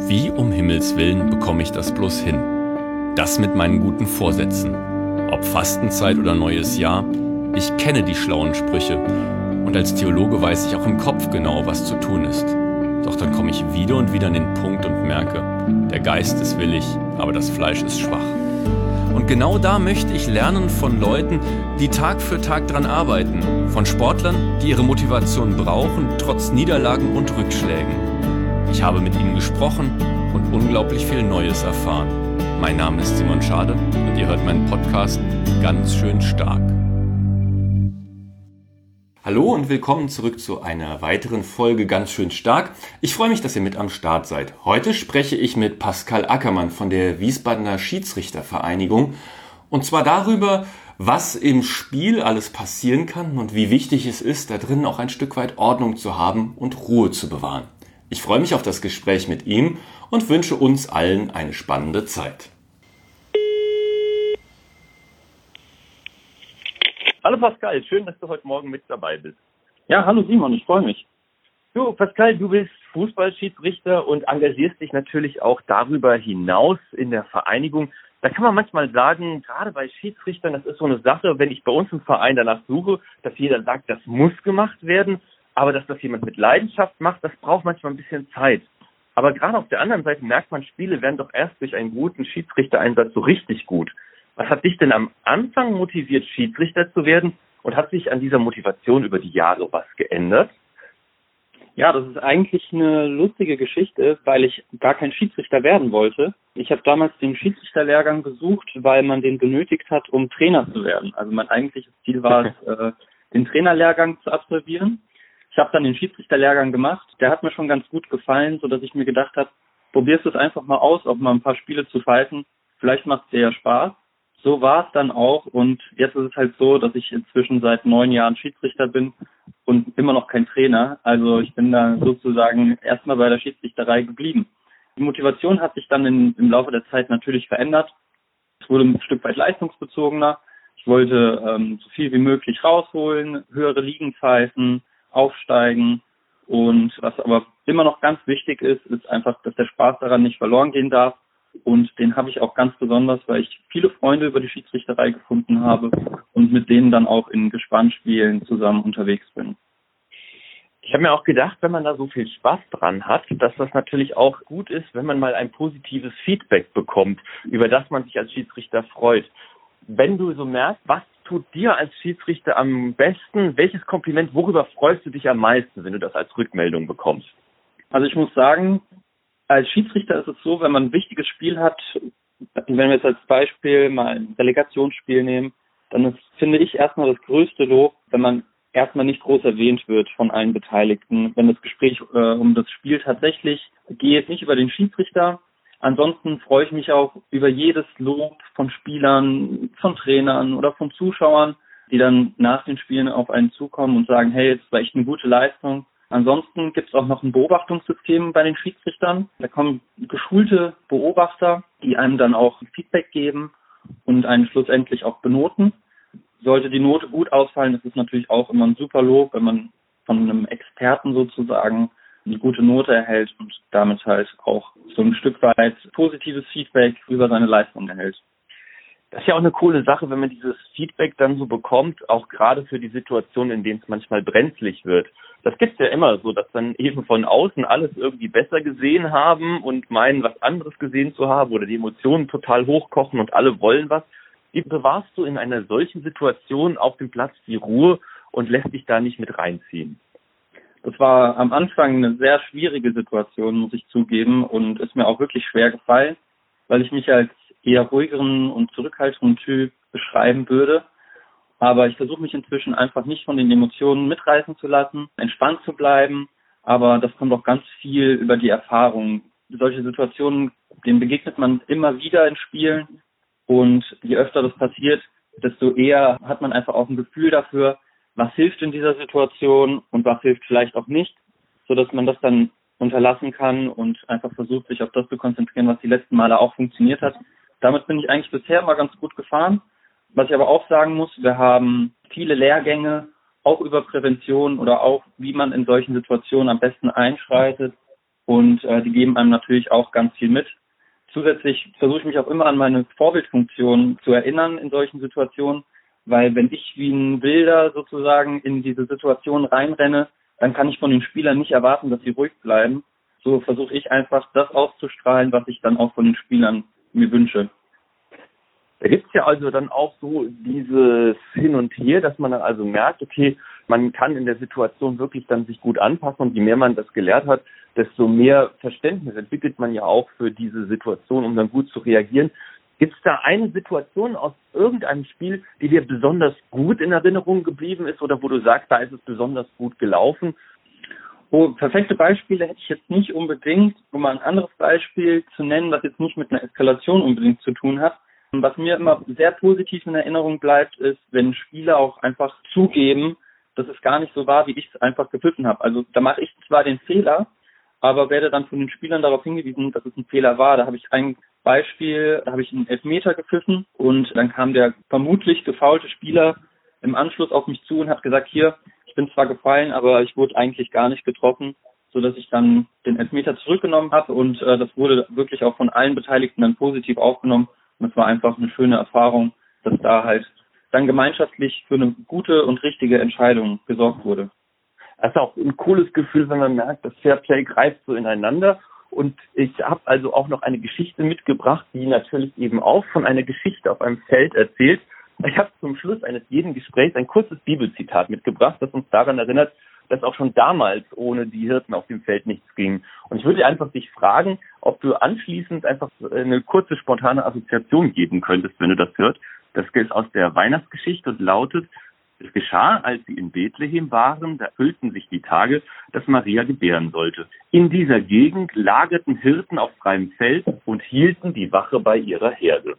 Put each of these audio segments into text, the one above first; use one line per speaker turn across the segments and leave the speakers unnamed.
Wie um Himmels Willen bekomme ich das bloß hin? Das mit meinen guten Vorsätzen. Ob Fastenzeit oder neues Jahr, ich kenne die schlauen Sprüche. Und als Theologe weiß ich auch im Kopf genau, was zu tun ist. Doch dann komme ich wieder und wieder an den Punkt und merke, der Geist ist willig, aber das Fleisch ist schwach. Und genau da möchte ich lernen von Leuten, die Tag für Tag dran arbeiten. Von Sportlern, die ihre Motivation brauchen, trotz Niederlagen und Rückschlägen. Ich habe mit ihnen gesprochen und unglaublich viel Neues erfahren. Mein Name ist Simon Schade und ihr hört meinen Podcast ganz schön stark. Hallo und willkommen zurück zu einer weiteren Folge ganz schön stark. Ich freue mich, dass ihr mit am Start seid. Heute spreche ich mit Pascal Ackermann von der Wiesbadener Schiedsrichtervereinigung und zwar darüber, was im Spiel alles passieren kann und wie wichtig es ist, da drin auch ein Stück weit Ordnung zu haben und Ruhe zu bewahren. Ich freue mich auf das Gespräch mit ihm und wünsche uns allen eine spannende Zeit.
Hallo Pascal, schön, dass du heute Morgen mit dabei bist.
Ja, hallo Simon, ich freue mich.
Du Pascal, du bist Fußballschiedsrichter und engagierst dich natürlich auch darüber hinaus in der Vereinigung. Da kann man manchmal sagen, gerade bei Schiedsrichtern, das ist so eine Sache, wenn ich bei uns im Verein danach suche, dass jeder sagt, das muss gemacht werden, aber dass das jemand mit Leidenschaft macht, das braucht manchmal ein bisschen Zeit. Aber gerade auf der anderen Seite merkt man, Spiele werden doch erst durch einen guten Schiedsrichtereinsatz so richtig gut. Was hat dich denn am Anfang motiviert, Schiedsrichter zu werden? Und hat sich an dieser Motivation über die Jahre was geändert?
Ja, das ist eigentlich eine lustige Geschichte, weil ich gar kein Schiedsrichter werden wollte. Ich habe damals den Schiedsrichterlehrgang besucht, weil man den benötigt hat, um Trainer zu werden. Also mein eigentliches Ziel war es, den Trainerlehrgang zu absolvieren. Ich habe dann den Schiedsrichterlehrgang gemacht. Der hat mir schon ganz gut gefallen, sodass ich mir gedacht habe, probierst du es einfach mal aus, auch mal ein paar Spiele zu pfeifen. Vielleicht macht es dir ja Spaß. So war es dann auch und jetzt ist es halt so, dass ich inzwischen seit 9 Jahren Schiedsrichter bin und immer noch kein Trainer. Also ich bin da sozusagen erstmal bei der Schiedsrichterei geblieben. Die Motivation hat sich dann im Laufe der Zeit natürlich verändert. Es wurde ein Stück weit leistungsbezogener. Ich wollte so viel wie möglich rausholen, höhere Ligen pfeifen, aufsteigen und was aber immer noch ganz wichtig ist, ist einfach, dass der Spaß daran nicht verloren gehen darf. Und den habe ich auch ganz besonders, weil ich viele Freunde über die Schiedsrichterei gefunden habe und mit denen dann auch in Gespannspielen zusammen unterwegs bin.
Ich habe mir auch gedacht, wenn man da so viel Spaß dran hat, dass das natürlich auch gut ist, wenn man mal ein positives Feedback bekommt, über das man sich als Schiedsrichter freut. Wenn du so merkst, was tut dir als Schiedsrichter am besten, welches Kompliment, worüber freust du dich am meisten, wenn du das als Rückmeldung bekommst?
Also ich muss sagen, als Schiedsrichter ist es so, wenn man ein wichtiges Spiel hat, wenn wir jetzt als Beispiel mal ein Relegationsspiel nehmen, dann ist, finde ich, erstmal das größte Lob, wenn man erstmal nicht groß erwähnt wird von allen Beteiligten, wenn das Gespräch um das Spiel tatsächlich geht, nicht über den Schiedsrichter. Ansonsten freue ich mich auch über jedes Lob von Spielern, von Trainern oder von Zuschauern, die dann nach den Spielen auf einen zukommen und sagen, hey, das war echt eine gute Leistung. Ansonsten gibt es auch noch ein Beobachtungssystem bei den Schiedsrichtern. Da kommen geschulte Beobachter, die einem dann auch Feedback geben und einen schlussendlich auch benoten. Sollte die Note gut ausfallen, ist es natürlich auch immer ein super Lob, wenn man von einem Experten sozusagen eine gute Note erhält und damit halt auch so ein Stück weit positives Feedback über seine Leistung erhält.
Das ist ja auch eine coole Sache, wenn man dieses Feedback dann so bekommt, auch gerade für die Situation, in denen es manchmal brenzlig wird. Das gibt's ja immer so, dass dann eben von außen alles irgendwie besser gesehen haben und meinen, was anderes gesehen zu haben oder die Emotionen total hochkochen und alle wollen was. Wie bewahrst du in einer solchen Situation auf dem Platz die Ruhe und lässt dich da nicht mit reinziehen?
Das war am Anfang eine sehr schwierige Situation, muss ich zugeben, und ist mir auch wirklich schwer gefallen, weil ich mich als eher ruhigeren und zurückhaltenden Typ beschreiben würde. Aber ich versuche mich inzwischen einfach nicht von den Emotionen mitreißen zu lassen, entspannt zu bleiben. Aber das kommt auch ganz viel über die Erfahrung. Solche Situationen, denen begegnet man immer wieder in Spielen. Und je öfter das passiert, desto eher hat man einfach auch ein Gefühl dafür, was hilft in dieser Situation und was hilft vielleicht auch nicht, sodass man das dann unterlassen kann und einfach versucht, sich auf das zu konzentrieren, was die letzten Male auch funktioniert hat. Damit bin ich eigentlich bisher mal ganz gut gefahren. Was ich aber auch sagen muss, wir haben viele Lehrgänge, auch über Prävention oder auch, wie man in solchen Situationen am besten einschreitet. und die geben einem natürlich auch ganz viel mit. Zusätzlich versuche ich mich auch immer an meine Vorbildfunktion zu erinnern in solchen Situationen, weil wenn ich wie ein Wilder sozusagen in diese Situation reinrenne, dann kann ich von den Spielern nicht erwarten, dass sie ruhig bleiben. So versuche ich einfach das auszustrahlen, was ich dann auch von den Spielern mir wünsche.
Da gibt's ja also dann auch so dieses Hin und Her, dass man dann also merkt, okay, man kann in der Situation wirklich dann sich gut anpassen und je mehr man das gelernt hat, desto mehr Verständnis entwickelt man ja auch für diese Situation, um dann gut zu reagieren. Gibt's da eine Situation aus irgendeinem Spiel, die dir besonders gut in Erinnerung geblieben ist oder wo du sagst, da ist es besonders gut gelaufen?
Oh, perfekte Beispiele hätte ich jetzt nicht unbedingt, um mal ein anderes Beispiel zu nennen, was jetzt nicht mit einer Eskalation unbedingt zu tun hat. Was mir immer sehr positiv in Erinnerung bleibt, ist, wenn Spieler auch einfach zugeben, dass es gar nicht so war, wie ich es einfach gepfiffen habe. Also da mache ich zwar den Fehler, aber werde dann von den Spielern darauf hingewiesen, dass es ein Fehler war. Da habe ich ein Beispiel, da habe ich einen Elfmeter gepfiffen und dann kam der vermutlich gefoulte Spieler im Anschluss auf mich zu und hat gesagt, hier, ich bin zwar gefallen, aber ich wurde eigentlich gar nicht getroffen, sodass ich dann den Elfmeter zurückgenommen habe und das wurde wirklich auch von allen Beteiligten dann positiv aufgenommen. Und es war einfach eine schöne Erfahrung, dass da halt dann gemeinschaftlich für eine gute und richtige Entscheidung gesorgt wurde.
Das ist auch ein cooles Gefühl, wenn man merkt, das Fairplay greift so ineinander. Und ich habe also auch noch eine Geschichte mitgebracht, die natürlich eben auch von einer Geschichte auf einem Feld erzählt. Ich habe zum Schluss eines jeden Gesprächs ein kurzes Bibelzitat mitgebracht, das uns daran erinnert, dass auch schon damals ohne die Hirten auf dem Feld nichts ging. Und ich würde einfach dich fragen, ob du anschließend einfach eine kurze, spontane Assoziation geben könntest, wenn du das hörst. Das ist aus der Weihnachtsgeschichte und lautet: Es geschah, als sie in Bethlehem waren, da erfüllten sich die Tage, dass Maria gebären sollte. In dieser Gegend lagerten Hirten auf freiem Feld und hielten die Wache bei ihrer Herde.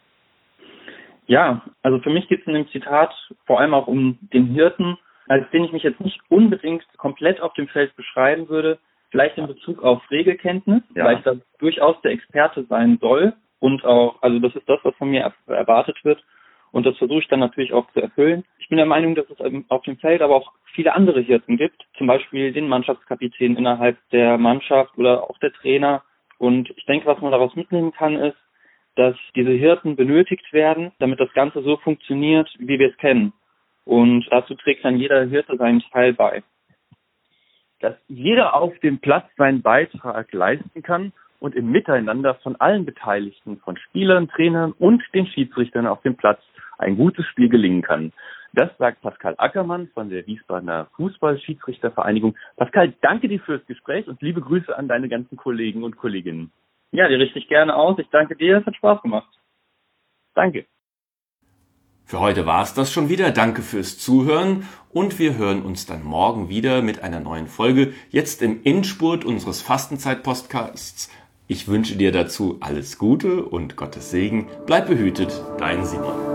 Ja, also für mich geht es in dem Zitat vor allem auch um den Hirten, als den ich mich jetzt nicht unbedingt komplett auf dem Feld beschreiben würde, vielleicht in Bezug auf Regelkenntnis, weil ich da durchaus der Experte sein soll und auch, also das ist das, was von mir erwartet wird und das versuche ich dann natürlich auch zu erfüllen. Ich bin der Meinung, dass es auf dem Feld aber auch viele andere Hirten gibt, zum Beispiel den Mannschaftskapitän innerhalb der Mannschaft oder auch der Trainer, und ich denke, was man daraus mitnehmen kann, ist, dass diese Hirten benötigt werden, damit das Ganze so funktioniert, wie wir es kennen. Und dazu trägt dann jeder Hirte seinen Teil bei.
Dass jeder auf dem Platz seinen Beitrag leisten kann und im Miteinander von allen Beteiligten, von Spielern, Trainern und den Schiedsrichtern auf dem Platz ein gutes Spiel gelingen kann. Das sagt Pascal Ackermann von der Wiesbadener Fußball-Schiedsrichtervereinigung. Pascal, danke dir fürs Gespräch und liebe Grüße an deine ganzen Kollegen und Kolleginnen.
Ja, die richte ich gerne aus. Ich danke dir, es hat Spaß gemacht.
Danke.
Für heute war es das schon wieder. Danke fürs Zuhören und wir hören uns dann morgen wieder mit einer neuen Folge, jetzt im Endspurt unseres Fastenzeit-Podcasts. Ich wünsche dir dazu alles Gute und Gottes Segen. Bleib behütet, dein Simon.